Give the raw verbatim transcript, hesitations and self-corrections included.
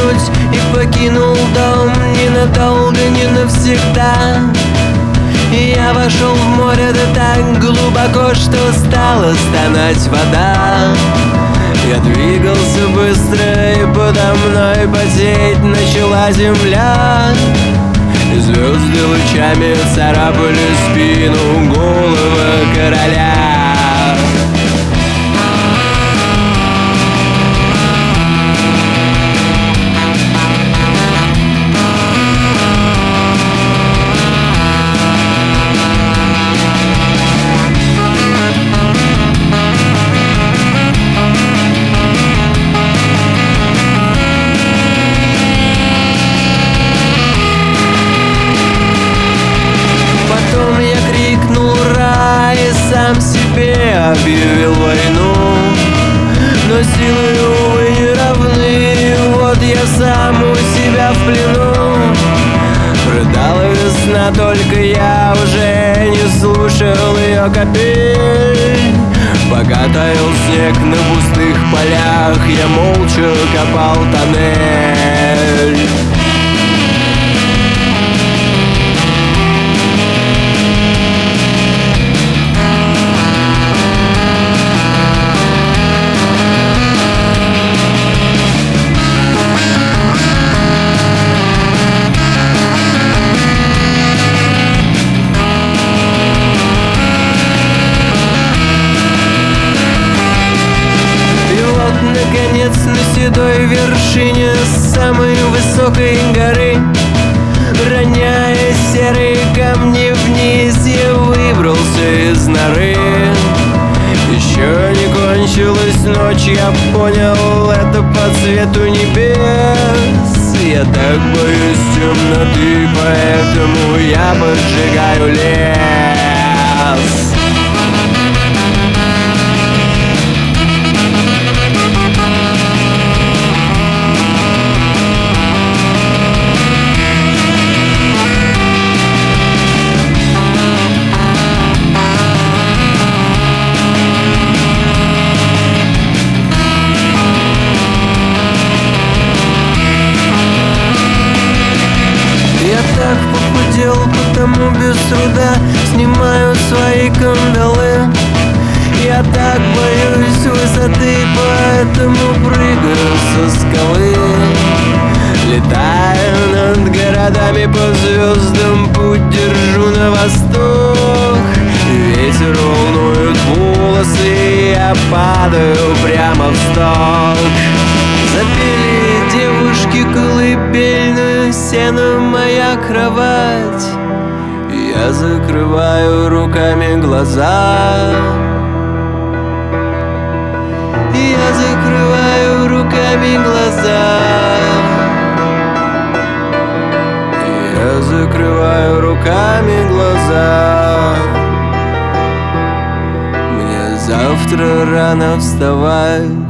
вернуть и покинул дом ненадолго, не навсегда. И я вошел в море да так глубоко, что стала стонать вода. Я двигался быстро, и подо мной потеть начала земля. И звезды лучами царапали спину голого короля. Сам себе объявил войну, но силы, увы, не равны. Вот я сам у себя в плену. Рыдала весна, только я уже не слушал ее капель. Пока таял снег на пустых полях, я молча копал тоннель. Наконец на седой вершине самой высокой горы, роняя серые камни вниз, я выбрался из норы. Еще не кончилась ночь, я понял это по цвету небес. Я так боюсь темноты, поэтому я поджигаю лес. Так похудел, потому без труда снимаю свои кандалы. Я так боюсь высоты, поэтому прыгаю со скалы. Летаю над городами по звездам, путь держу на восток. Ветер волнует волосы, и я падаю прямо в сток. Запели девушки колыбельную, сено моя кровать. Я закрываю руками глаза. Я закрываю руками глаза. Я закрываю руками глаза. Мне завтра рано вставать.